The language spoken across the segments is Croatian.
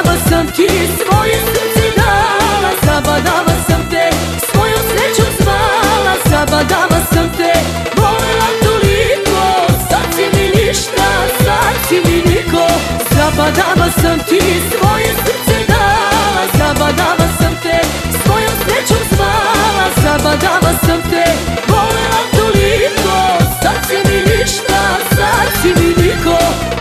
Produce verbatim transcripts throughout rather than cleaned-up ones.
Zabadava sam ti, svoje srce dala, zabadava sam te, svojom srećom zvala, zabadava sam te, volela toliko, sad si mi ništa, sad si mi niko. Zabadava sam ti, svoje srce dala, zabadava sam te, svojom srećom zvala, zabadava sam te, volela toliko, sad si mi ništa, sad si mi niko.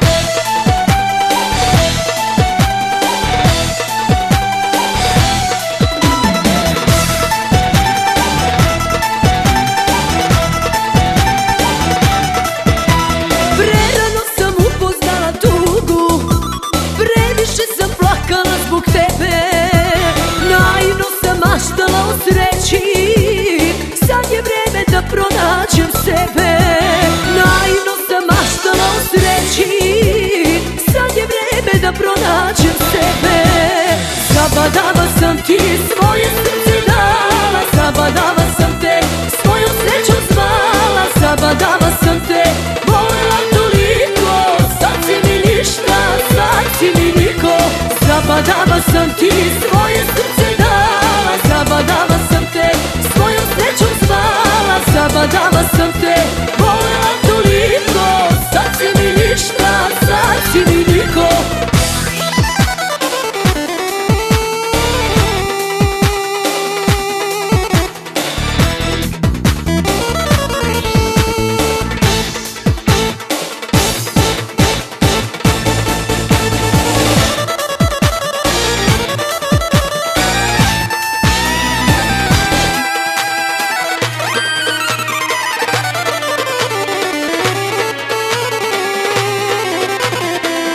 Zbog tebe naivno sam maštala o sreći, sad je vreme da pronađem sebe. Naivno sam maštala o sreći, sad je vreme da pronađem sebe. Zabadava sam ti, svoje srce dala, zabadava sam te, svojom srećom zvala, zabadava sam te, volela toliko, sad si mi ništa, sad si mi niko. Zabadava sam ti, svoje srce dala, zabadava sam te, svojom srećom zvala, zabadava sam te, volela toliko, sad si mi ništa, sad si mi niko.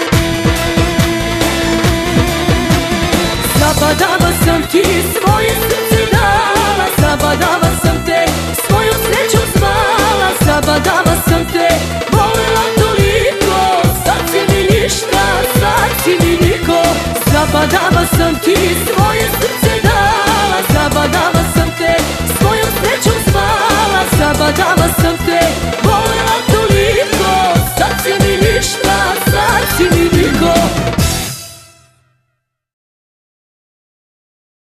Zabadava sam ti, svoje srce